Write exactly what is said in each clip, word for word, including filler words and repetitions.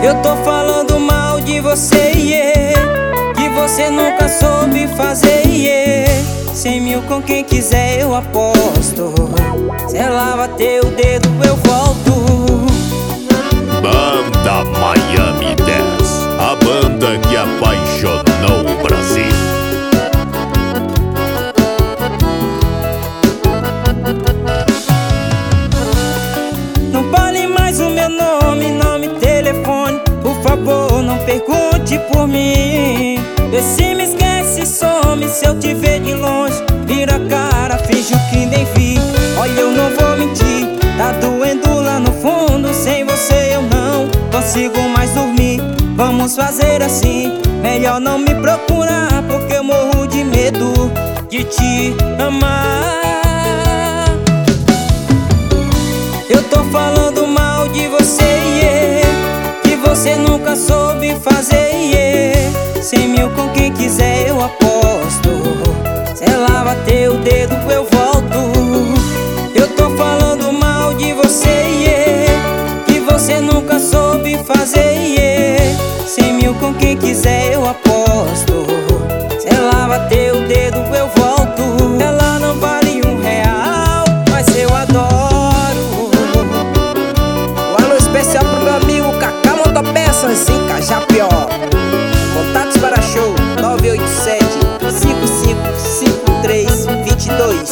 Eu tô falando mal de você, yeah, que você nunca soube fazer, yeah. Cem mil com quem quiser eu aposto. Se ela bater o dedo eu volto. Banda Miami dez, a banda que apaixonou o Brasil. Não fale mais o meu nome, nome, telefone. Por favor, não pergunte por mim. Vê se me esquece, some se eu te ver de longe. Vira a cara, finge que nem vi. Olha, eu não vou mentir, tá doendo lá no fundo. Sem você eu não consigo mais dormir. Vamos fazer assim, melhor não me procurar, porque eu morro de medo de te amar. Eu tô falando mal de você, yeah, que você nunca soube fazer, yeah. Cem mil com quem quiser eu aposto. Se ela bater o dedo eu volto. Eu tô falando mal de você, yeah, que você nunca soube fazer, yeah. Cem mil com quem quiser eu aposto. Se ela bater o dedo eu volto. Ela não vale um real, mas eu adoro. Um alô especial pro meu amigo Cacá Motopeças em Cajapió. Contatos para show nove oito sete, cinco cinco cinco três dois dois.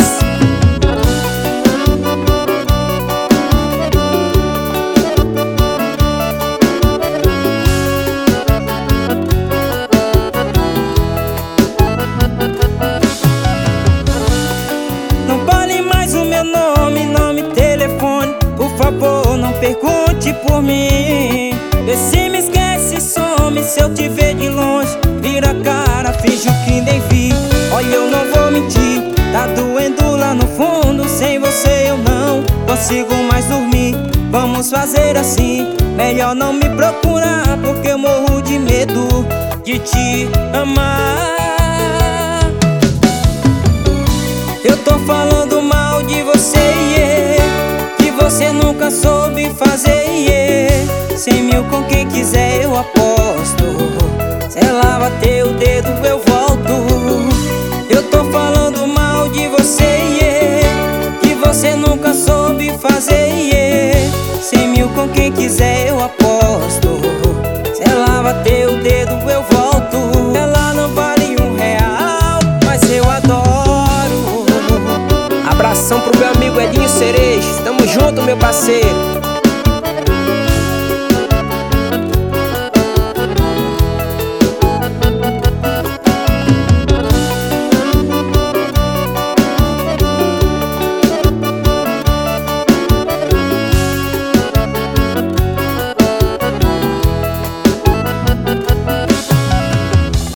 Não fale mais o meu nome, nome, telefone. Por favor, não pergunte por mim. Vê se me esquece, some se eu te ver de longe. Vira a cara, finge que nem vi. Olha, eu não vou mentir, tá doendo lá no fundo. Sem você eu não consigo mais dormir. Vamos fazer assim, melhor não me procurar, porque eu morro de medo de te amar. Eu tô falando mal de você, yeah, que você nunca soube fazer, yeah. Cem mil com quem quiser eu aposto. Se ela bater o dedo eu volto. Eu tô falando mal de você, yeah, que você nunca soube fazer, yeah. Cem mil com quem quiser eu aposto. Se ela bater o dedo eu volto. Ela não vale um real, mas eu adoro. Abração pro meu amigo Edinho Cerejo. Tamo junto, meu parceiro.